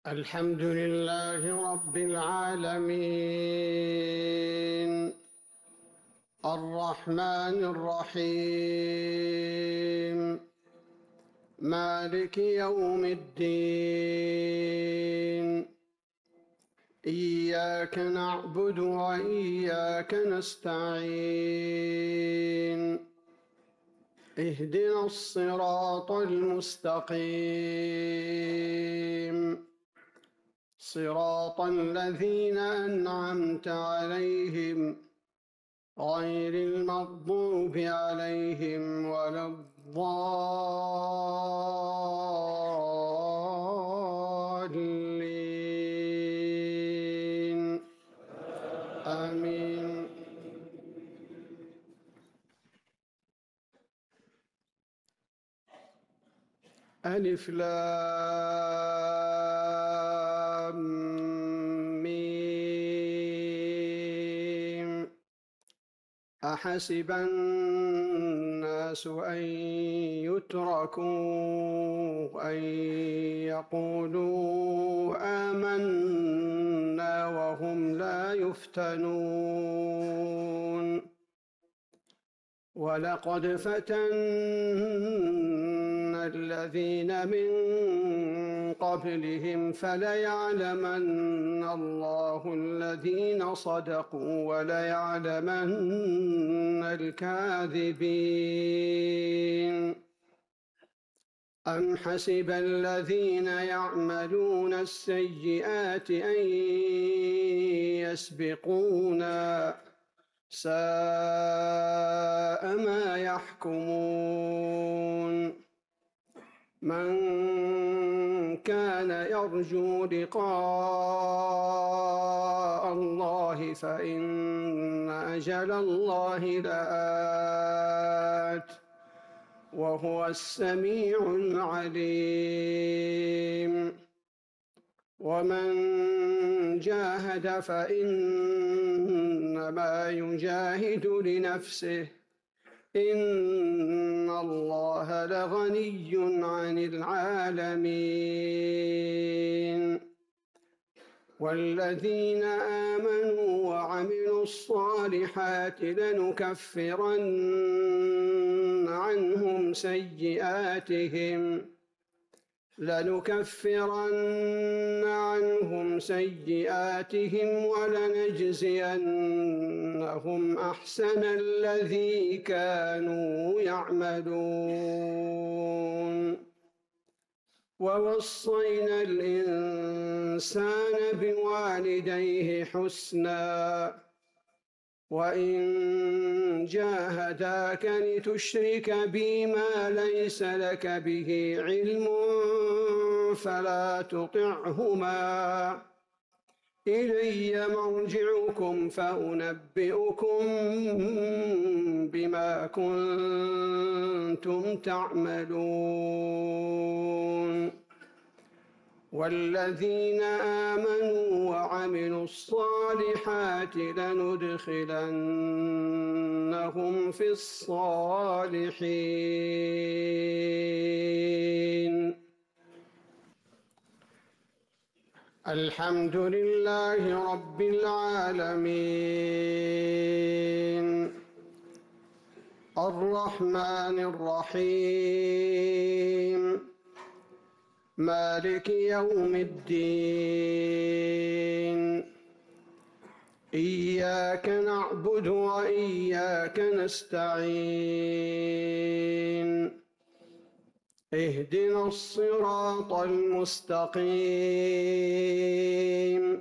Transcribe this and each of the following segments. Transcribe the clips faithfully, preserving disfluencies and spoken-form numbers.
الحمد لله رب العالمين الرحمن الرحيم مالك يوم الدين إياك نعبد وإياك نستعين اهدنا الصراط المستقيم صراط الذين أنعمت عليهم غير المغضوب عليهم ولا الضالين آمين. ألف لام ميم أحسب الناس أن يتركوا أن يقولوا آمنا وهم لا يفتنون ولقد فتنا الذين من قبلهم فليعلمن الله الذين صدقوا وليعلمن الكاذبين. أم حسب الذين يعملون السيئات أن يسبقونا ساء ما يحكمون. من كان يرجو لقاء الله فإن أجل الله لآت وهو السميع العليم. ومن جاهد فإنما يجاهد لنفسه إن الله لغني عن العالمين. والذين آمنوا وعملوا الصالحات لنكفرن عنهم سيئاتهم لنكفرن عنهم سيئاتهم ولنجزينهم أحسن الذي كانوا يعملون. ووصينا الإنسان بوالديه حسنا وإن جاهداك لتشرك بي ما ليس لك به علم فلا تطعهما إلي مرجعكم فأنبئكم بما كنتم تعملون. والذين آمنوا وعملوا الصالحات لندخلنهم في الصالحين. الحمد لله رب العالمين الرحمن الرحيم مالك يوم الدين إياك نعبد وإياك نستعين اهدنا الصراط المستقيم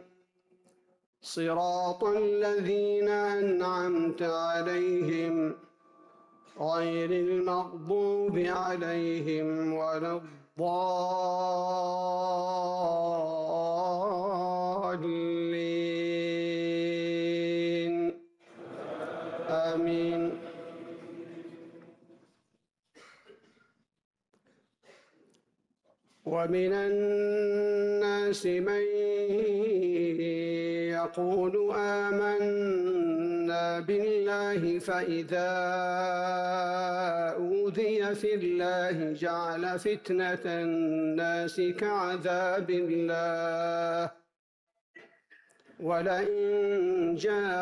صراط الذين أنعمت عليهم غير المغضوب عليهم ولا الضالين آمين. ومن الناس من يقول آمنا آمنا بالله فإذا أوذي في الله جعل فتنة الناس كعذاب الله ولئن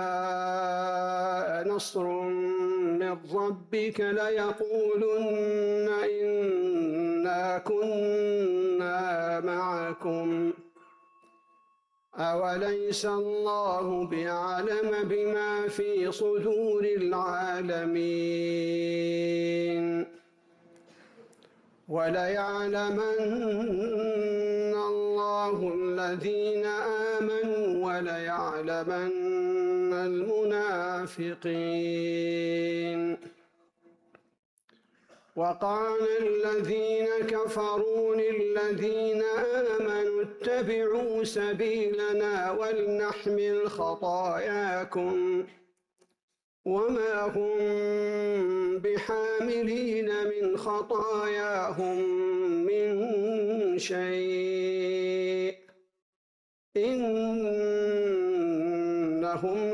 جاء نصر من ربك ليقولن إنا كنا معكم أوليس الله بأعلم بما في صدور العالمين وليعلمن الله الذين آمنوا وليعلمن المنافقين وقال الذين كفروا للذين آمنوا اتبعوا سبيلنا ولنحمل خطاياكم وما هم بحاملين من خطاياهم من شيء إنهم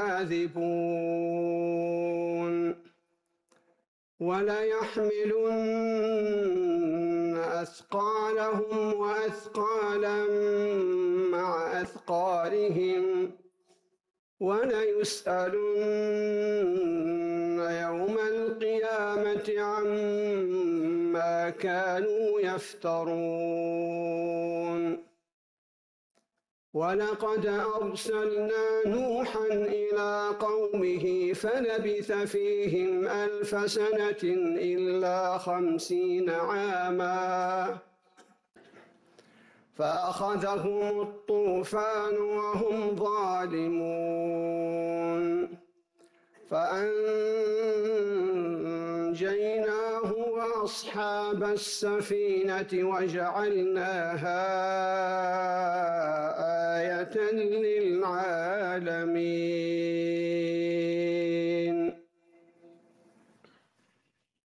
لكاذبون وليحملن أثقالهم وأثقالا مع أثقالهم وليسألن يوم القيامة عما كانوا يفترون ولقد أرسلنا نوحا إلى قومه فلبث فيهم ألف سنة إلا خمسين عاما فأخذهم الطوفان وهم ظالمون فأنجيناه وأصحاب السفينة وجعلناها آية للعالمين.